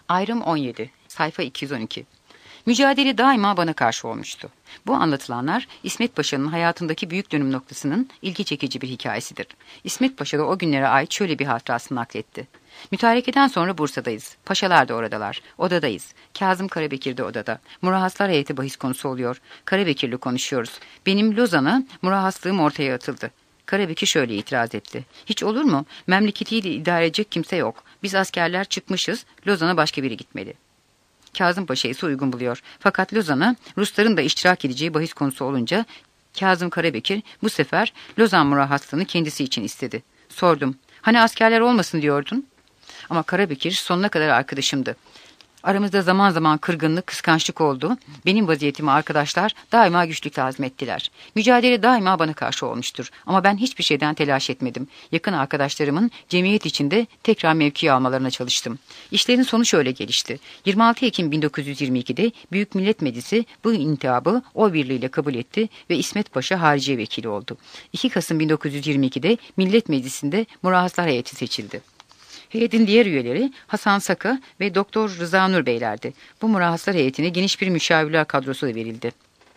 Ayrım 17, sayfa 212. Mücadele daima bana karşı olmuştu. Bu anlatılanlar İsmet Paşa'nın hayatındaki büyük dönüm noktasının ilgi çekici bir hikayesidir. İsmet Paşa da o günlere ait şöyle bir hatırasını nakletti. Mütarekeden sonra Bursa'dayız. Paşalar da oradalar. Odadayız. Kazım Karabekir de odada. Murahhaslar heyeti bahis konusu oluyor. Karabekir'le konuşuyoruz. Benim Lozan'a murahhaslığım ortaya atıldı. Karabekir şöyle itiraz etti. Hiç olur mu? Memleketiyle idare edecek kimse yok. Biz askerler çıkmışız. Lozan'a başka biri gitmeli. Kazım Paşa ise uygun buluyor. Fakat Lozan'a Rusların da iştirak edeceği bahis konusu olunca Kazım Karabekir bu sefer Lozan murahhaslığını kendisi için istedi. Sordum. Hani askerler olmasın diyordun? Ama Karabekir sonuna kadar arkadaşımdı. Aramızda zaman zaman kırgınlık, kıskançlık oldu. Benim vaziyetimi arkadaşlar daima güçlükle hazmettiler. Mücadele daima bana karşı olmuştur. Ama ben hiçbir şeyden telaş etmedim. Yakın arkadaşlarımın cemiyet içinde tekrar mevki almalarına çalıştım. İşlerin sonu şöyle gelişti. 26 Ekim 1922'de Büyük Millet Meclisi bu intihabı oy birliğiyle kabul etti ve İsmet Paşa hariciye vekili oldu. 2 Kasım 1922'de Millet Meclisi'nde murahhaslar heyeti seçildi. Heyetin diğer üyeleri Hasan Saka ve Doktor Rıza Nur Beylerdi. Bu murahhaslar heyetine geniş bir müşavirler kadrosu da verildi.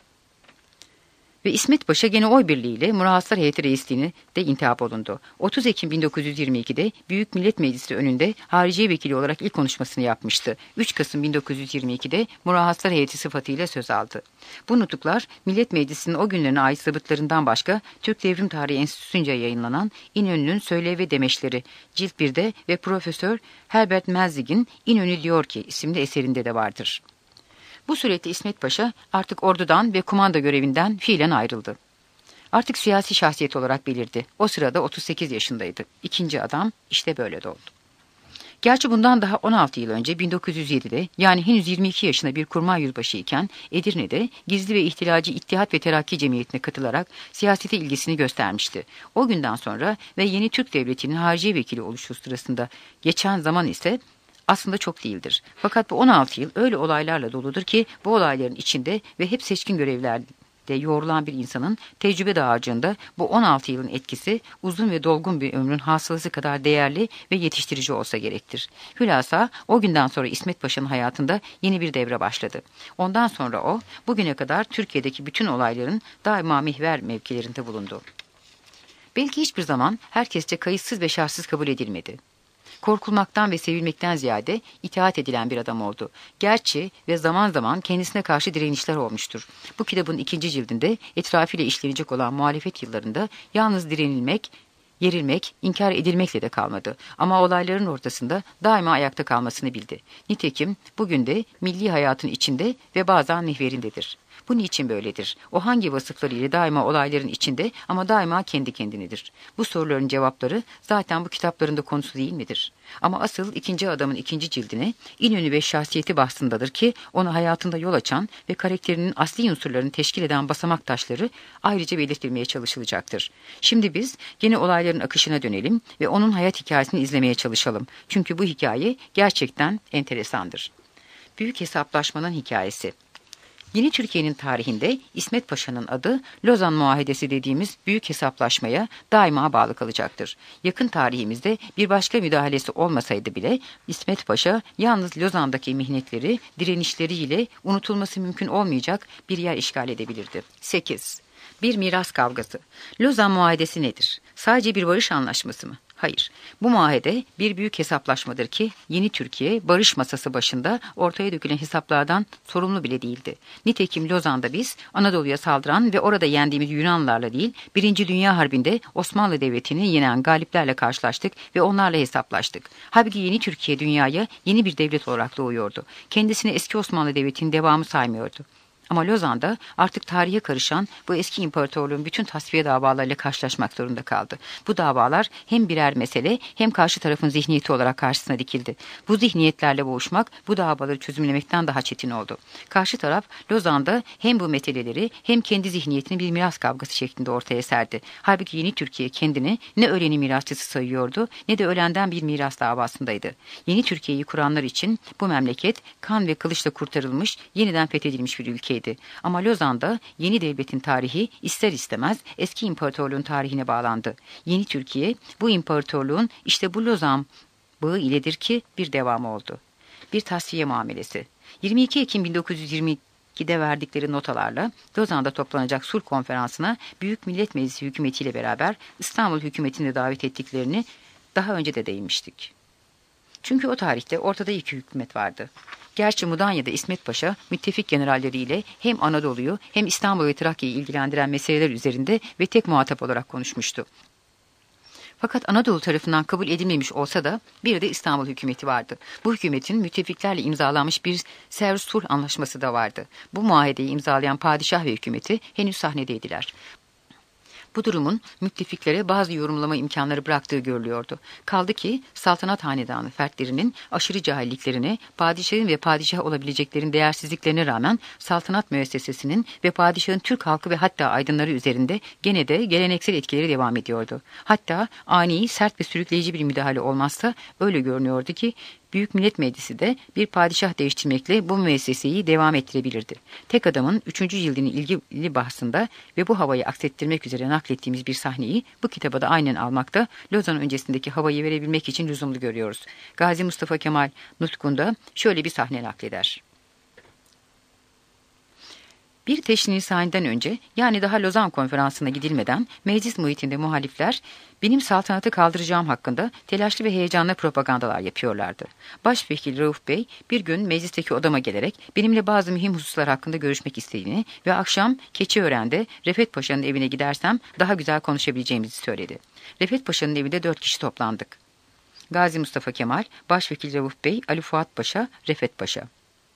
Ve İsmet Paşa gene oy birliğiyle murahhaslar heyeti reisliğine de intihap olundu. 30 Ekim 1922'de Büyük Millet Meclisi önünde hariciye vekili olarak ilk konuşmasını yapmıştı. 3 Kasım 1922'de murahhaslar heyeti sıfatıyla söz aldı. Bu nutuklar Millet Meclisi'nin o günlerine ait zabıtlarından başka Türk Devrim Tarihi Enstitüsü'nce yayınlanan İnönü'nün Söyle ve Demeçleri Cilt 1'de ve Profesör Herbert Menzig'in İnönü diyor ki isimli eserinde de vardır. Bu surette İsmet Paşa artık ordudan ve kumanda görevinden fiilen ayrıldı. Artık siyasi şahsiyet olarak belirdi. O sırada 38 yaşındaydı. İkinci adam işte böyle doğdu. Gerçi bundan daha 16 yıl önce 1907'de yani henüz 22 yaşında bir kurmay yüzbaşı iken Edirne'de gizli ve ihtilacı İttihat ve Terakki Cemiyeti'ne katılarak siyasete ilgisini göstermişti. O günden sonra ve yeni Türk Devleti'nin hariciye vekili oluşu sırasında geçen zaman ise aslında çok değildir. Fakat bu 16 yıl öyle olaylarla doludur ki bu olayların içinde ve hep seçkin görevlerde yoğrulan bir insanın tecrübe dağarcığında bu 16 yılın etkisi uzun ve dolgun bir ömrün hasılası kadar değerli ve yetiştirici olsa gerektir. Hülasa o günden sonra İsmet Paşa'nın hayatında yeni bir devre başladı. Ondan sonra o bugüne kadar Türkiye'deki bütün olayların daima mihver mevkilerinde bulundu. Belki hiçbir zaman herkesçe kayıtsız ve şartsız kabul edilmedi. Korkulmaktan ve sevilmekten ziyade itaat edilen bir adam oldu. Gerçi ve zaman zaman kendisine karşı direnişler olmuştur. Bu kitabın 2. cildinde etrafıyla işlenecek olan muhalefet yıllarında yalnız direnilmek, yerilmek, inkar edilmekle de kalmadı. Ama olayların ortasında daima ayakta kalmasını bildi. Nitekim bugün de milli hayatın içinde ve bazen mihverindedir. Bu niçin böyledir? O hangi vasıflarıyla daima olayların içinde ama daima kendi kendinedir? Bu soruların cevapları zaten bu kitaplarında konusu değil midir? Ama asıl ikinci adamın 2. cildine İnönü ve şahsiyeti bahsındadır ki onu hayatında yol açan ve karakterinin asli unsurlarını teşkil eden basamak taşları ayrıca belirtilmeye çalışılacaktır. Şimdi biz yine olayların akışına dönelim ve onun hayat hikayesini izlemeye çalışalım. Çünkü bu hikaye gerçekten enteresandır. Büyük hesaplaşmanın hikayesi. Yeni Türkiye'nin tarihinde İsmet Paşa'nın adı Lozan Muahedesi dediğimiz büyük hesaplaşmaya daima bağlı kalacaktır. Yakın tarihimizde bir başka müdahalesi olmasaydı bile İsmet Paşa yalnız Lozan'daki mihnetleri, direnişleriyle unutulması mümkün olmayacak bir yer işgal edebilirdi. 8. Bir miras kavgası. Lozan Muahedesi nedir? Sadece bir barış anlaşması mı? Hayır. Bu muahede bir büyük hesaplaşmadır ki yeni Türkiye barış masası başında ortaya dökülen hesaplardan sorumlu bile değildi. Nitekim Lozan'da biz Anadolu'ya saldıran ve orada yendiğimiz Yunanlılarla değil, 1. Dünya Harbi'nde Osmanlı Devleti'ni yenen galiplerle karşılaştık ve onlarla hesaplaştık. Halbuki yeni Türkiye dünyaya yeni bir devlet olarak doğuyordu. Kendisini eski Osmanlı Devleti'nin devamı saymıyordu. Ama Lozan'da artık tarihe karışan bu eski imparatorluğun bütün tasfiye davalarıyla karşılaşmak zorunda kaldı. Bu davalar hem birer mesele hem karşı tarafın zihniyeti olarak karşısına dikildi. Bu zihniyetlerle boğuşmak bu davaları çözümlemekten daha çetin oldu. Karşı taraf Lozan'da hem bu meseleleri hem kendi zihniyetini bir miras kavgası şeklinde ortaya serdi. Halbuki yeni Türkiye kendini ne öleni mirasçısı sayıyordu ne de ölenden bir miras davasındaydı. Yeni Türkiye'yi kuranlar için bu memleket kan ve kılıçla kurtarılmış, yeniden fethedilmiş bir ülkeydi. Ama Lozan'da yeni devletin tarihi ister istemez eski imparatorluğun tarihine bağlandı. Yeni Türkiye bu imparatorluğun işte bu Lozan bağı iledir ki bir devamı oldu. Bir tasfiye muamelesi. 22 Ekim 1922'de verdikleri notalarla Lozan'da toplanacak sulh konferansına Büyük Millet Meclisi hükümetiyle beraber İstanbul hükümetini de davet ettiklerini daha önce de değinmiştik. Çünkü o tarihte ortada iki hükümet vardı. Gerçi Mudanya'da İsmet Paşa müttefik generalleriyle hem Anadolu'yu hem İstanbul ve Trakya'yı ilgilendiren meseleler üzerinde ve tek muhatap olarak konuşmuştu. Fakat Anadolu tarafından kabul edilmemiş olsa da bir de İstanbul hükümeti vardı. Bu hükümetin müttefiklerle imzalanmış bir Sevr Sulh Anlaşması da vardı. Bu muahedeyi imzalayan padişah ve hükümeti henüz sahnedeydiler. Bu durumun müttefiklere bazı yorumlama imkanları bıraktığı görülüyordu. Kaldı ki saltanat hanedanı fertlerinin aşırı cahilliklerine, padişahın ve padişah olabileceklerin değersizliklerine rağmen saltanat müessesesinin ve padişahın Türk halkı ve hatta aydınları üzerinde gene de geleneksel etkileri devam ediyordu. Hatta ani, sert ve sürükleyici bir müdahale olmazsa öyle görünüyordu ki Büyük Millet Meclisi de bir padişah değiştirmekle bu müesseseyi devam ettirebilirdi. Tek adamın 3. cildinin ilgili bahsında ve bu havayı aksettirmek üzere naklettiğimiz bir sahneyi bu kitaba da aynen almakta, Lozan öncesindeki havayı verebilmek için lüzumlu görüyoruz. Gazi Mustafa Kemal Nutkunda şöyle bir sahne nakleder. Bir Teşrisaniden önce, yani daha Lozan konferansına gidilmeden meclis muhitinde muhalifler benim saltanatı kaldıracağım hakkında telaşlı ve heyecanlı propagandalar yapıyorlardı. Başvekil Rauf Bey bir gün meclisteki odama gelerek benimle bazı mühim hususlar hakkında görüşmek istediğini ve akşam Keçiören'de Refet Paşa'nın evine gidersem daha güzel konuşabileceğimizi söyledi. Refet Paşa'nın evinde 4 kişi toplandık. Gazi Mustafa Kemal, Başvekil Rauf Bey, Ali Fuat Paşa, Refet Paşa.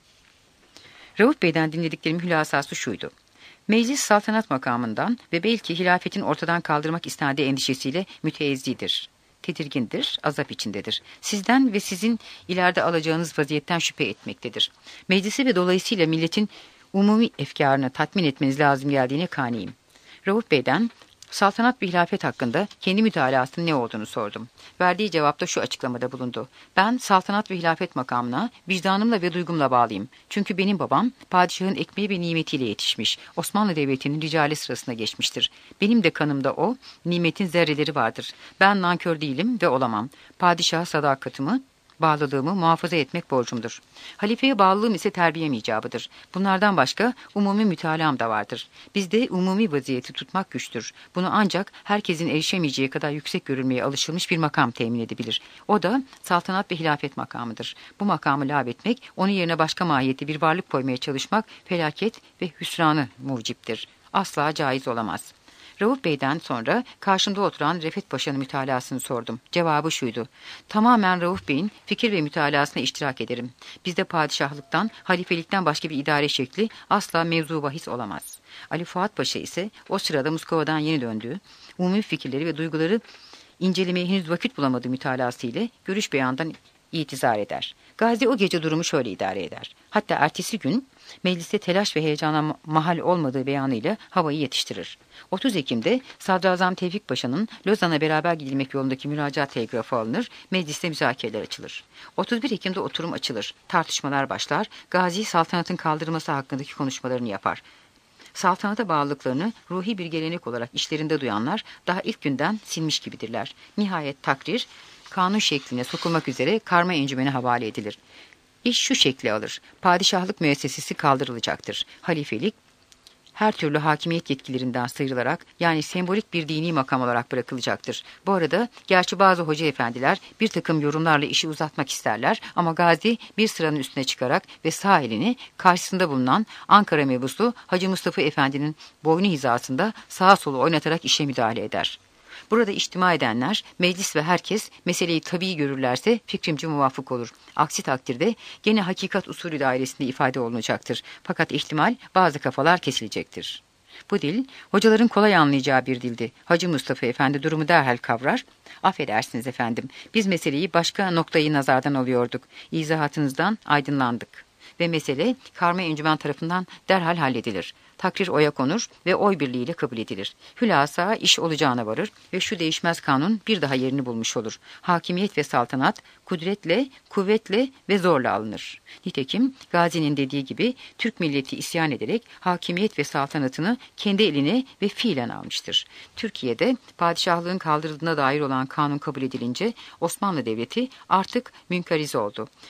Rauf Bey'den dinlediklerim hülasası şuydu. Meclis saltanat makamından ve belki hilafetin ortadan kaldırmak istendiği endişesiyle müteezzidir. Tedirgindir, azap içindedir. Sizden ve sizin ileride alacağınız vaziyetten şüphe etmektedir. Meclisi ve dolayısıyla milletin umumi efkarını tatmin etmeniz lazım geldiğine kaniyim. Rauf Bey'den saltanat ve hilafet hakkında kendi mütalasının ne olduğunu sordum. Verdiği cevapta şu açıklamada bulundu. Ben saltanat ve hilafet makamına vicdanımla ve duygumla bağlıyım. Çünkü benim babam padişahın ekmeği ve nimetiyle yetişmiş. Osmanlı Devleti'nin ricali sırasına geçmiştir. Benim de kanımda o nimetin zerreleri vardır. Ben nankör değilim ve olamam. Padişaha sadakatimi, bağlılığımı muhafaza etmek borcumdur. Halifeye bağlılığım ise terbiyem icabıdır. Bunlardan başka umumi mütalam da vardır. Bizde umumi vaziyeti tutmak güçtür. Bunu ancak herkesin erişemeyeceği kadar yüksek görülmeye alışılmış bir makam temin edebilir. O da saltanat ve hilafet makamıdır. Bu makamı lağvetmek, onun yerine başka mahiyetli bir varlık koymaya çalışmak felaket ve hüsranı muciptir. Asla caiz olamaz. Rauf Bey'den sonra karşımda oturan Refet Paşa'nın mütalasını sordum. Cevabı şuydu. Tamamen Rauf Bey'in fikir ve mütalasına iştirak ederim. Bizde padişahlıktan, halifelikten başka bir idare şekli asla mevzu bahis olamaz. Ali Fuat Paşa ise o sırada Moskova'dan yeni döndüğü, umumi fikirleri ve duyguları incelemeye henüz vakit bulamadığı mütalası ile görüş beyanından itizar eder. Gazi o gece durumu şöyle idare eder. Hatta ertesi gün mecliste telaş ve heyecana mahal olmadığı beyanıyla havayı yetiştirir. 30 Ekim'de Sadrazam Tevfik Paşa'nın Lozan'a beraber gidilmek yolundaki müracaat telgrafı alınır, mecliste müzakereler açılır. 31 Ekim'de oturum açılır, tartışmalar başlar, Gazi saltanatın kaldırılması hakkındaki konuşmalarını yapar. Saltanata bağlılıklarını ruhi bir gelenek olarak işlerinde duyanlar daha ilk günden silmiş gibidirler. Nihayet takrir, kanun şekline sokulmak üzere Karma Encümeni havale edilir. İş şu şekli alır. Padişahlık müessesesi kaldırılacaktır. Halifelik her türlü hakimiyet yetkilerinden sıyrılarak, yani sembolik bir dini makam olarak bırakılacaktır. Bu arada gerçi bazı hoca efendiler bir takım yorumlarla işi uzatmak isterler ama Gazi bir sıranın üstüne çıkarak ve sağ elini karşısında bulunan Ankara mebusu Hacı Mustafa Efendi'nin boynu hizasında sağa sola oynatarak işe müdahale eder. Burada içtima edenler, meclis ve herkes meseleyi tabii görürlerse fikrimce muvafık olur. Aksi takdirde gene hakikat usulü dairesinde ifade olunacaktır. Fakat ihtimal bazı kafalar kesilecektir. Bu dil, hocaların kolay anlayacağı bir dildi. Hacı Mustafa Efendi durumu derhal kavrar. Affedersiniz efendim, biz meseleyi başka noktayı nazardan alıyorduk. İzahatınızdan aydınlandık. Ve mesele Karma Encümen tarafından derhal halledilir. Takrir oya konur ve oy birliğiyle kabul edilir. Hülasa iş olacağına varır ve şu değişmez kanun bir daha yerini bulmuş olur. Hakimiyet ve saltanat kudretle, kuvvetle ve zorla alınır. Nitekim Gazi'nin dediği gibi Türk milleti isyan ederek hakimiyet ve saltanatını kendi eline ve fiilen almıştır. Türkiye'de padişahlığın kaldırıldığına dair olan kanun kabul edilince Osmanlı Devleti artık münkariz oldu.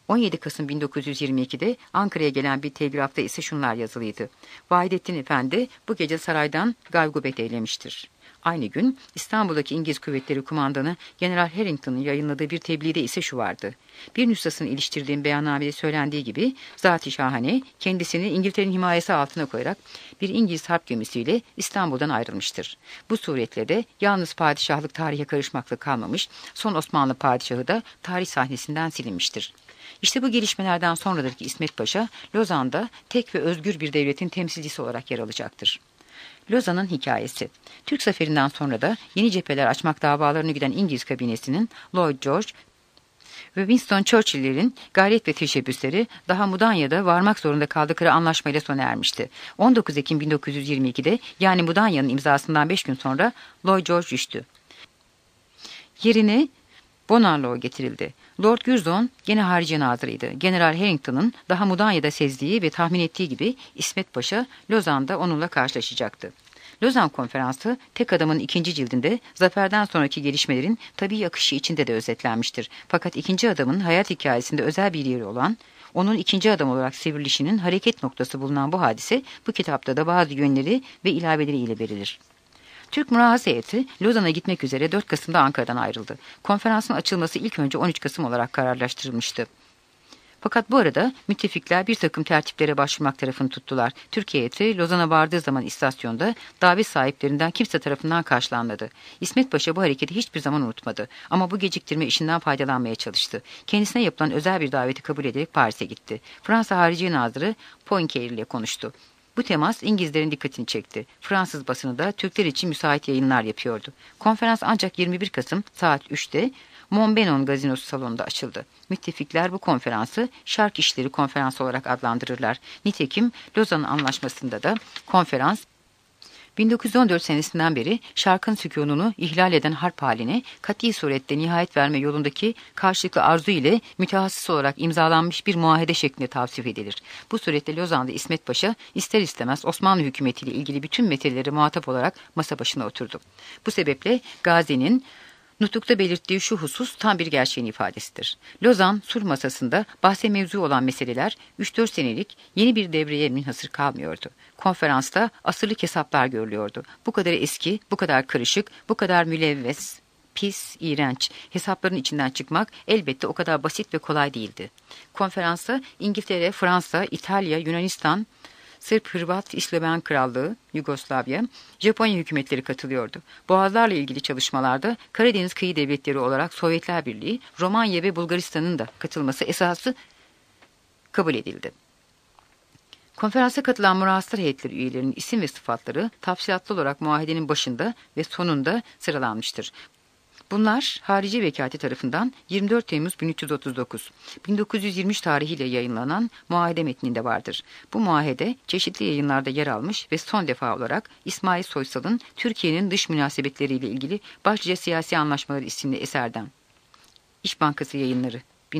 17 Kasım 1922'de Ankara'ya gelen bir telgrafta ise şunlar yazılıydı. Vahidettin Efendi bu gece saraydan gaygubet eylemiştir. Aynı gün İstanbul'daki İngiliz Kuvvetleri Kumandanı General Harrington'ın yayınladığı bir tebliğde ise şu vardı. Bir nüshasını iliştirdiğim beyannamede söylendiği gibi Zat-ı Şahane kendisini İngiltere'nin himayesi altına koyarak bir İngiliz harp gemisiyle İstanbul'dan ayrılmıştır. Bu suretle de yalnız padişahlık tarihe karışmakla kalmamış, son Osmanlı padişahı da tarih sahnesinden silinmiştir. İşte bu gelişmelerden sonradır ki İsmet Paşa, Lozan'da tek ve özgür bir devletin temsilcisi olarak yer alacaktır. Lozan'ın hikayesi. Türk zaferinden sonra da yeni cepheler açmak davalarını güden İngiliz kabinesinin Lloyd George ve Winston Churchill'lerin gayret ve teşebbüsleri daha Mudanya'da varmak zorunda kaldıkları anlaşmayla sona ermişti. 19 Ekim 1922'de yani Mudanya'nın imzasından 5 gün sonra Lloyd George düştü. Yerine Bonarlo getirildi. Lord Curzon gene Harici Nazırıydı. General Harrington'ın daha Mudanya'da sezdiği ve tahmin ettiği gibi İsmet Paşa Lozan'da onunla karşılaşacaktı. Lozan Konferansı tek adamın 2. cildinde zaferden sonraki gelişmelerin tabii akışı içinde de özetlenmiştir. Fakat 2. adamın hayat hikayesinde özel bir yeri olan, onun 2. adam olarak sivrilişinin hareket noktası bulunan bu hadise bu kitapta da bazı yönleri ve ilaveleri ile verilir. Türk Mürahas Heyeti Lozan'a gitmek üzere 4 Kasım'da Ankara'dan ayrıldı. Konferansın açılması ilk önce 13 Kasım olarak kararlaştırılmıştı. Fakat bu arada müttefikler bir takım tertiplere başvurmak tarafını tuttular. Türk heyeti Lozan'a vardığı zaman istasyonda davet sahiplerinden kimse tarafından karşılanmadı. İsmet Paşa bu hareketi hiçbir zaman unutmadı. Ama bu geciktirme işinden faydalanmaya çalıştı. Kendisine yapılan özel bir daveti kabul ederek Paris'e gitti. Fransa Harici Nazırı Poincaré ile konuştu. Bu temas İngilizlerin dikkatini çekti. Fransız basını da Türkler için müsait yayınlar yapıyordu. Konferans ancak 21 Kasım saat 3'te Montbenon Gazinosu salonunda açıldı. Müttefikler bu konferansı Şark İşleri Konferansı olarak adlandırırlar. Nitekim Lozan Anlaşması'nda da konferans 1914 senesinden beri Şark'ın sükununu ihlal eden harp haline kat'i surette nihayet verme yolundaki karşılıklı arzu ile mütehassıs olarak imzalanmış bir muahede şeklinde tavsif edilir. Bu surette Lozan'da İsmet Paşa ister istemez Osmanlı hükümetiyle ilgili bütün meseleleri muhatap olarak masa başına oturdu. Bu sebeple Gazi'nin nutukta belirttiği şu husus tam bir gerçeğin ifadesidir. Lozan sulh masasında bahse mevzu olan meseleler 3-4 senelik yeni bir devreye münhasır kalmıyordu. Konferansta asırlık hesaplar görülüyordu. Bu kadar eski, bu kadar karışık, bu kadar mülevves, pis, iğrenç hesapların içinden çıkmak elbette o kadar basit ve kolay değildi. Konferansa İngiltere, Fransa, İtalya, Yunanistan, Sırp, Hırvat, İsloven Krallığı, Yugoslavya, Japonya hükümetleri katılıyordu. Boğazlarla ilgili çalışmalarda Karadeniz kıyı devletleri olarak Sovyetler Birliği, Romanya ve Bulgaristan'ın da katılması esası kabul edildi. Konferansa katılan mürahaslar heyetleri üyelerinin isim ve sıfatları tafsilatlı olarak muahedenin başında ve sonunda sıralanmıştır. Bunlar harici vekati tarafından 24 Temmuz 1339, 1923 tarihiyle yayınlanan muahede metninde vardır. Bu muahede çeşitli yayınlarda yer almış ve son defa olarak İsmail Soysal'ın Türkiye'nin dış münasebetleriyle ilgili başlıca siyasi anlaşmaları isimli eserden İş Bankası Yayınları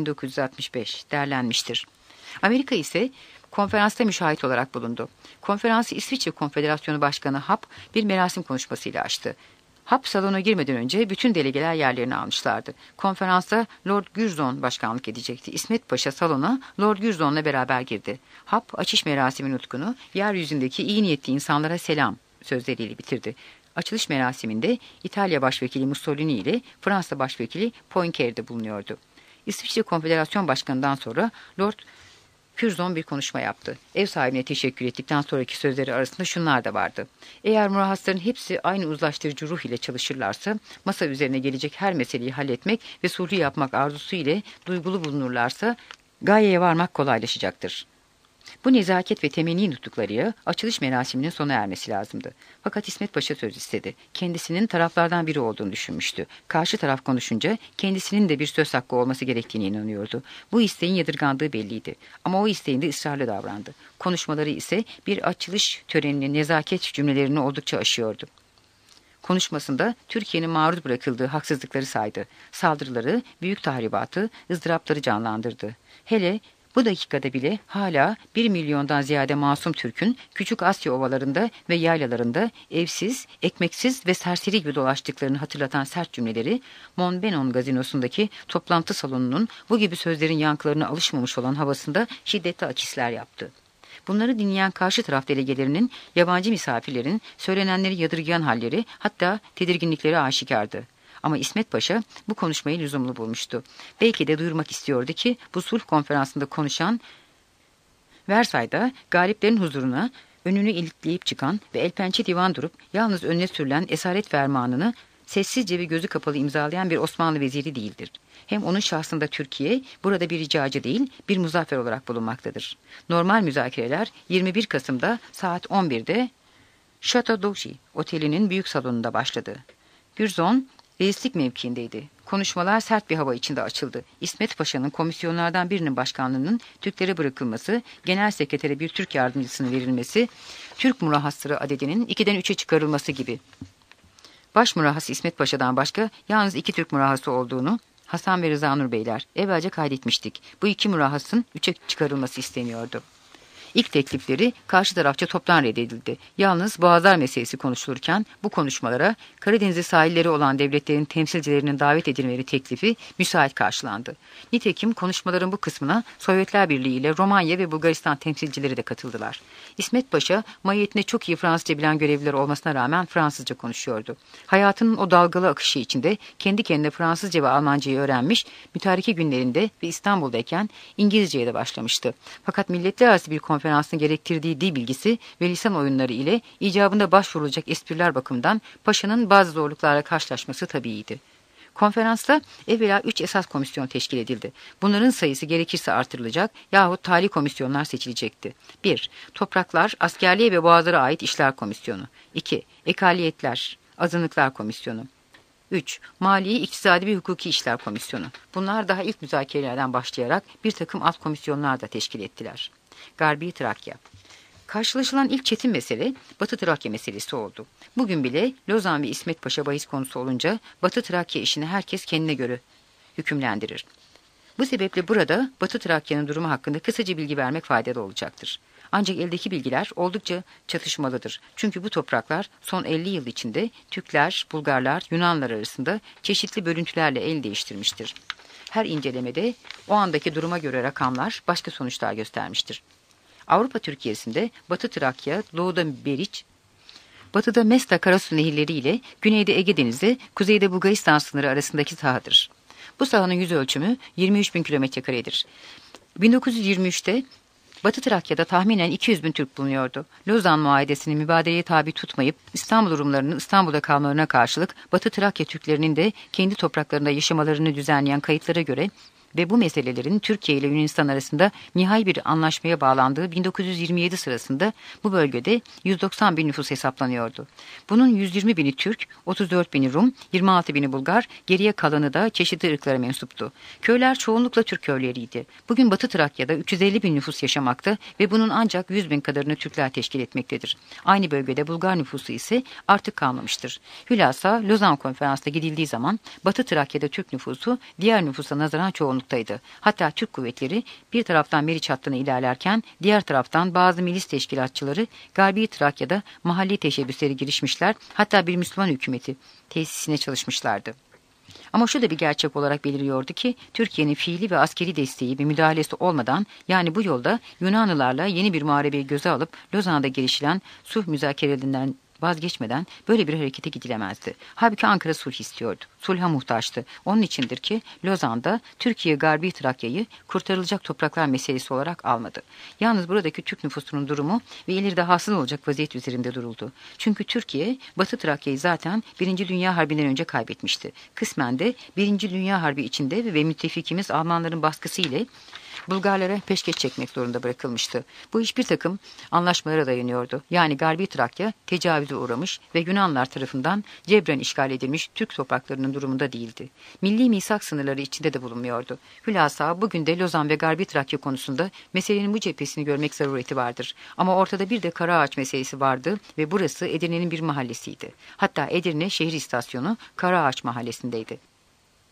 1965 derlenmiştir. Amerika ise konferansta müşahit olarak bulundu. Konferansı İsviçre Konfederasyonu Başkanı Hap bir merasim konuşmasıyla açtı. Hap salona girmeden önce bütün delegeler yerlerini almışlardı. Konferansa Lord Curzon başkanlık edecekti. İsmet Paşa salona Lord Curzon'la beraber girdi. Hap açış merasimi nutkunu yeryüzündeki iyi niyetli insanlara selam sözleriyle bitirdi. Açılış merasiminde İtalya Başvekili Mussolini ile Fransa Başvekili Poincaré'de bulunuyordu. İsviçre Konfederasyon Başkanı'ndan sonra Lord Curzon bir konuşma yaptı. Ev sahibine teşekkür ettikten sonraki sözleri arasında şunlar da vardı. Eğer mürahasların hepsi aynı uzlaştırıcı ruh ile çalışırlarsa, masa üzerine gelecek her meseleyi halletmek ve sulhu yapmak arzusu ile duygulu bulunurlarsa, gayeye varmak kolaylaşacaktır. Bu nezaket ve temenni nutuklarıyla açılış merasiminin sona ermesi lazımdı. Fakat İsmet Paşa söz istedi. Kendisinin taraflardan biri olduğunu düşünmüştü. Karşı taraf konuşunca kendisinin de bir söz hakkı olması gerektiğine inanıyordu. Bu isteğin yadırgandığı belliydi. Ama o isteğinde ısrarlı davrandı. Konuşmaları ise bir açılış töreninin nezaket cümlelerini oldukça aşıyordu. Konuşmasında Türkiye'nin maruz bırakıldığı haksızlıkları saydı. Saldırıları, büyük tahribatı, ızdırapları canlandırdı. Hele Bu dakikada bile hala 1 milyondan ziyade masum Türk'ün küçük Asya ovalarında ve yaylalarında evsiz, ekmeksiz ve serseri gibi dolaştıklarını hatırlatan sert cümleleri, Monbenon gazinosundaki toplantı salonunun bu gibi sözlerin yankılarına alışmamış olan havasında şiddetli akisler yaptı. Bunları dinleyen karşı taraf delegelerinin, yabancı misafirlerin söylenenleri yadırgayan halleri, hatta tedirginlikleri aşikardı. Ama İsmet Paşa bu konuşmayı lüzumlu bulmuştu. Belki de duyurmak istiyordu ki bu sulh konferansında konuşan, Versay'da galiplerin huzuruna önünü ilikleyip çıkan ve elpençe divan durup yalnız önüne sürülen esaret fermanını sessizce ve gözü kapalı imzalayan bir Osmanlı veziri değildir. Hem onun şahsında Türkiye burada bir ricacı değil, bir muzaffer olarak bulunmaktadır. Normal müzakereler 21 Kasım'da saat 11'de Chateau d'Auchy otelinin büyük salonunda başladı. Gürzon reislik mevkiindeydi. Konuşmalar sert bir hava içinde açıldı. İsmet Paşa'nın komisyonlardan birinin başkanlığının Türklere bırakılması, genel sekretere bir Türk yardımcısının verilmesi, Türk murahhasları adedinin 2'den 3'e çıkarılması gibi. Baş murahhası İsmet Paşa'dan başka yalnız 2 Türk murahhası olduğunu Hasan ve Rıza Nur Beyler evvelce kaydetmiştik. Bu 2 murahhasın 3'e çıkarılması isteniyordu. İlk teklifleri karşı tarafça toptan reddedildi. Yalnız Boğazlar meselesi konuşulurken bu konuşmalara Karadeniz'de sahilleri olan devletlerin temsilcilerinin davet edilmeleri teklifi müsait karşılandı. Nitekim konuşmaların bu kısmına Sovyetler Birliği ile Romanya ve Bulgaristan temsilcileri de katıldılar. İsmet Paşa mahiyetinde çok iyi Fransızca bilen görevliler olmasına rağmen Fransızca konuşuyordu. Hayatının o dalgalı akışı içinde kendi kendine Fransızca ve Almancayı öğrenmiş, mütareke günlerinde ve İstanbul'dayken İngilizceye de başlamıştı. Fakat milletler arası bir konferansın gerektirdiği dil bilgisi ve lisan oyunları ile icabında başvurulacak espriler bakımından Paşa'nın bazı zorluklarla karşılaşması tabiiydi. Konferansta evvela 3 esas komisyon teşkil edildi. Bunların sayısı gerekirse artırılacak yahut tali komisyonlar seçilecekti. 1. Topraklar, askerliğe ve boğazlara ait işler komisyonu. 2. Ekaliyetler, azınlıklar komisyonu. 3. Mali, iktisadi ve hukuki işler komisyonu. Bunlar daha ilk müzakerelerden başlayarak bir takım alt komisyonlar da teşkil ettiler. Garbi Trakya. Karşılaşılan ilk çetin mesele Batı Trakya meselesi oldu. Bugün bile Lozan ve İsmet Paşa bahis konusu olunca Batı Trakya işini herkes kendine göre hükümlendirir. Bu sebeple burada Batı Trakya'nın durumu hakkında kısaca bilgi vermek faydalı olacaktır. Ancak eldeki bilgiler oldukça çatışmalıdır. Çünkü bu topraklar son 50 yıl içinde Türkler, Bulgarlar, Yunanlar arasında çeşitli bölüntülerle el değiştirmiştir. Her incelemede o andaki duruma göre rakamlar başka sonuçlar göstermiştir. Avrupa Türkiye'sinde Batı Trakya, doğuda Beriç, batıda Mesta Karasu nehirleri ile güneyde Ege Denizi, kuzeyde Bulgaristan sınırı arasındaki sahadır. Bu sahanın yüz ölçümü 23.000 kilometrekaredir. 1923'te Batı Trakya'da tahminen 200.000 Türk bulunuyordu. Lozan Muahedesi'ni mübadeleye tabi tutmayıp İstanbul Rumlarının İstanbul'da kalmalarına karşılık Batı Trakya Türklerinin de kendi topraklarında yaşamalarını düzenleyen kayıtlara göre ve bu meselelerin Türkiye ile Yunanistan arasında nihai bir anlaşmaya bağlandığı 1927 sırasında bu bölgede 190.000 nüfus hesaplanıyordu. Bunun 120.000'i Türk, 34.000'i Rum, 26.000'i Bulgar, geriye kalanı da çeşitli ırklara mensuptu. Köyler çoğunlukla Türk köyleriydi. Bugün Batı Trakya'da 350.000 nüfus yaşamakta ve bunun ancak 100.000 kadarını Türkler teşkil etmektedir. Aynı bölgede Bulgar nüfusu ise artık kalmamıştır. Hülasa Lozan Konferansı'na gidildiği zaman Batı Trakya'da Türk nüfusu diğer nüfusa nazaran çoğunlukta. Hatta Türk kuvvetleri bir taraftan Meriç hattına ilerlerken diğer taraftan bazı milis teşkilatçıları Garbi Trakya'da mahalli teşebbüsleri girişmişler, hatta bir Müslüman hükümeti tesisine çalışmışlardı. Ama şu da bir gerçek olarak beliriyordu ki Türkiye'nin fiili ve askeri desteği ve müdahalesi olmadan, yani bu yolda Yunanlılarla yeni bir muharebeyi göze alıp Lozan'da girişilen sulh müzakerelerinden vazgeçmeden böyle bir harekete gidilemezdi. Halbuki Ankara sulh istiyordu. Sulha muhtaçtı. Onun içindir ki Lozan'da Türkiye Garbi Trakya'yı kurtarılacak topraklar meselesi olarak almadı. Yalnız buradaki Türk nüfusunun durumu ve ileride hasıl olacak vaziyet üzerinde duruldu. Çünkü Türkiye Batı Trakya'yı zaten 1. Dünya Harbi'nden önce kaybetmişti. Kısmen de 1. Dünya Harbi içinde ve müttefikimiz Almanların baskısı ile Bulgarlara peşkeş çekmek zorunda bırakılmıştı. Bu iş bir takım anlaşmalara dayanıyordu. Yani Garbi Trakya tecavüze uğramış ve Yunanlar tarafından cebren işgal edilmiş Türk topraklarının durumunda değildi. Milli misak sınırları içinde de bulunmuyordu. Hülasa bugün de Lozan ve Garbi Trakya konusunda meselenin bu cephesini görmek zarureti vardır. Ama ortada bir de Karaağaç meselesi vardı ve burası Edirne'nin bir mahallesiydi. Hatta Edirne şehir istasyonu Karaağaç mahallesindeydi.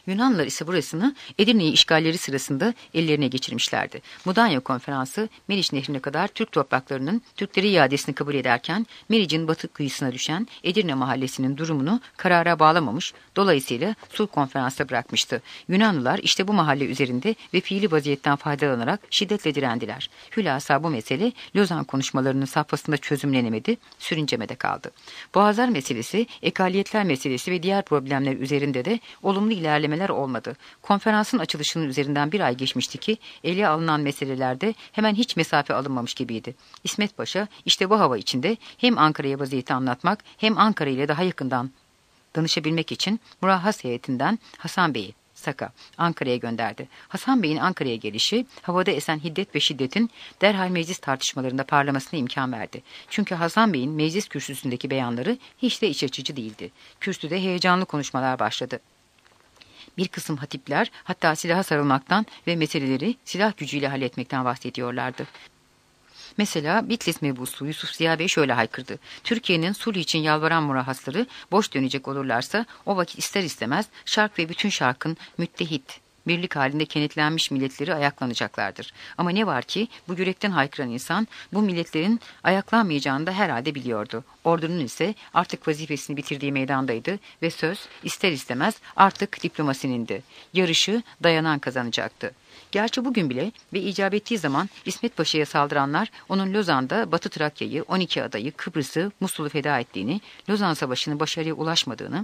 Yunanlılar ise burasını Edirne'yi işgalleri sırasında ellerine geçirmişlerdi. Mudanya Konferansı Meriç Nehri'ne kadar Türk topraklarının Türklere iadesini kabul ederken Meriç'in batı kıyısına düşen Edirne mahallesinin durumunu karara bağlamamış, dolayısıyla sulh konferansa bırakmıştı. Yunanlılar işte bu mahalle üzerinde ve fiili vaziyetten faydalanarak şiddetle direndiler. Hülasa bu mesele Lozan konuşmalarının safhasında çözümlenemedi, sürüncemede kaldı. Boğazlar meselesi, ekaliyetler meselesi ve diğer problemler üzerinde de olumlu ilerlemeler olmadı. Konferansın açılışının üzerinden bir ay geçmişti ki ele alınan meselelerde hemen hiç mesafe alınmamış gibiydi. İsmet Paşa işte bu hava içinde hem Ankara'ya vaziyeti anlatmak hem Ankara ile daha yakından danışabilmek için Murahhas heyetinden Hasan Bey'i Saka Ankara'ya gönderdi. Hasan Bey'in Ankara'ya gelişi havada esen hiddet ve şiddetin derhal meclis tartışmalarında parlamasına imkan verdi. Çünkü Hasan Bey'in meclis kürsüsündeki beyanları hiç de iç açıcı değildi. Kürsüde heyecanlı konuşmalar başladı. Bir kısım hatipler hatta silaha sarılmaktan ve meseleleri silah gücüyle halletmekten bahsediyorlardı. Mesela Bitlis mebusu Yusuf Ziya Bey şöyle haykırdı. Türkiye'nin sulh için yalvaran murahhasları boş dönecek olurlarsa o vakit ister istemez Şark ve bütün Şark'ın müttehit, birlik halinde kenetlenmiş milletleri ayaklanacaklardır. Ama ne var ki bu yürekten haykıran insan bu milletlerin ayaklanmayacağını da herhalde biliyordu. Ordunun ise artık vazifesini bitirdiği meydandaydı ve söz ister istemez artık diplomasinindi. Yarışı dayanan kazanacaktı. Gerçi bugün bile ve icap ettiği zaman İsmet Paşa'ya saldıranlar onun Lozan'da Batı Trakya'yı, 12 adayı, Kıbrıs'ı, Musul'u feda ettiğini, Lozan Savaşı'nın başarıya ulaşmadığını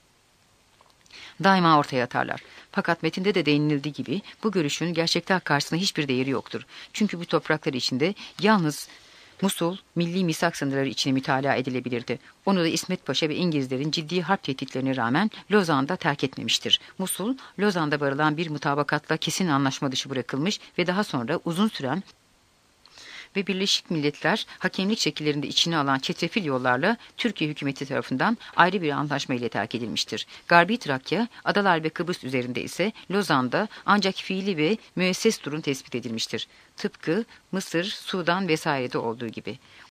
daima ortaya atarlar. Fakat metinde de değinildiği gibi bu görüşün gerçekler karşısında hiçbir değeri yoktur. Çünkü bu topraklar içinde yalnız Musul, milli misak sınırları içine mütalaa edilebilirdi. Onu da İsmet Paşa ve İngilizlerin ciddi harp tehditlerine rağmen Lozan'da terk etmemiştir. Musul, Lozan'da varılan bir mutabakatla kesin anlaşma dışı bırakılmış ve daha sonra uzun süren ve Birleşik Milletler hakemlik şekillerinde içine alan çetrefil yollarla Türkiye hükümeti tarafından ayrı bir anlaşma ile terk edilmiştir. Garbi Trakya, Adalar ve Kıbrıs üzerinde ise Lozan'da ancak fiili ve müesses durum tespit edilmiştir. Tıpkı Mısır, Sudan vesairede olduğu gibi.